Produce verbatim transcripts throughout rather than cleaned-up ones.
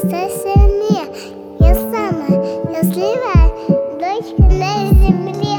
Оставься мне, я самая счастливая дочка на земле.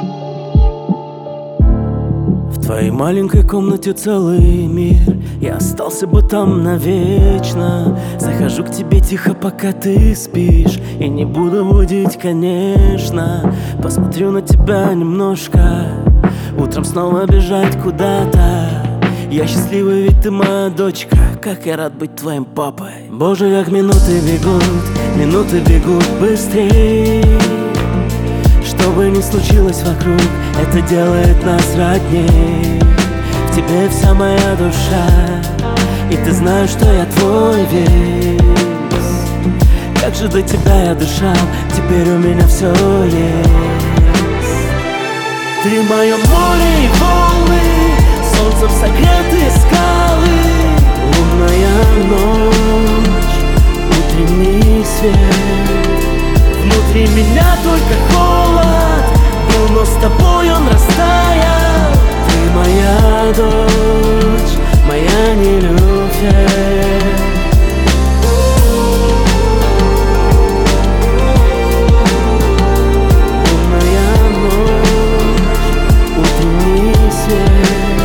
В твоей маленькой комнате целый мир, я остался бы там навечно. Захожу к тебе тихо, пока ты спишь, и не буду будить, конечно. Посмотрю на тебя немножко, утром снова бежать куда-то. Я счастливый, ведь ты моя дочка, как я рад быть твоим папой. Боже, как минуты бегут, минуты бегут быстрей. Что бы ни случилось вокруг, это делает нас родней. В тебе вся моя душа, и ты знаешь, что я твой весь. Как же до тебя я дышал, теперь у меня все есть. Ты мое море и волны, солнцем согретые скалы, лунная ночь, утренний свет. Внутри меня только холод был, но с тобой он растаял. Ты моя дочь, моя Нилюфер. Лунная ночь, утренний свет.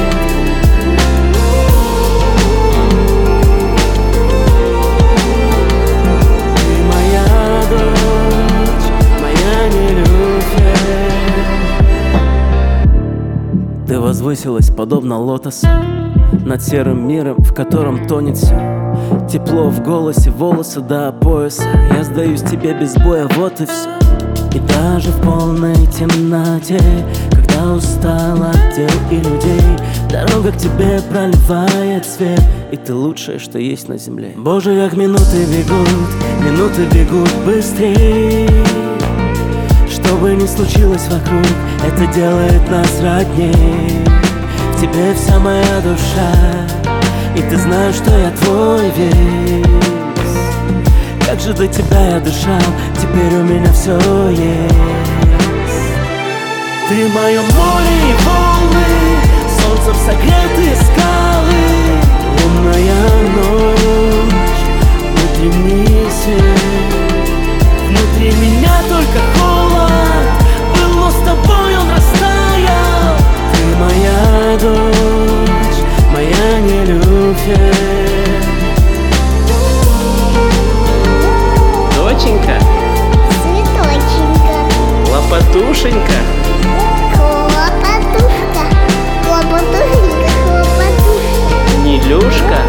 Ты возвысилась, подобно лотосу, над серым миром, в котором тонет все. Тепло в голосе, волосы до пояса. Я сдаюсь тебе без боя, вот и все. И даже в полной темноте, когда устала от дел и людей, дорога к тебе проливает свет, и ты лучшее, что есть на земле. Боже, как минуты бегут, минуты бегут быстрей. Что бы ни случилось вокруг, это делает нас родней. В тебе вся моя душа, и ты знаешь, что я твой весь. Как же до тебя я дышал, теперь у меня все есть. Ты мое море и волны, солнцем согретые скалы, лунная ночь, утренний свет. Внутри меня только холод был, но с тобой он растаял. Ты моя дочь, моя Нилюфер. Доченька, Цветоченька, лопатушенька, хлопотушка, хлопотушенька, хлопотушка. Нилюшка.